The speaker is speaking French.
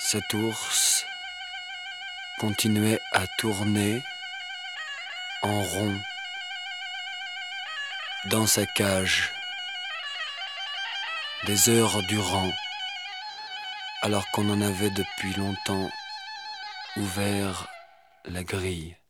Cet ours continuait à tourner en rond dans sa cage des heures durant, alors qu'on en avait depuis longtemps ouvert la grille.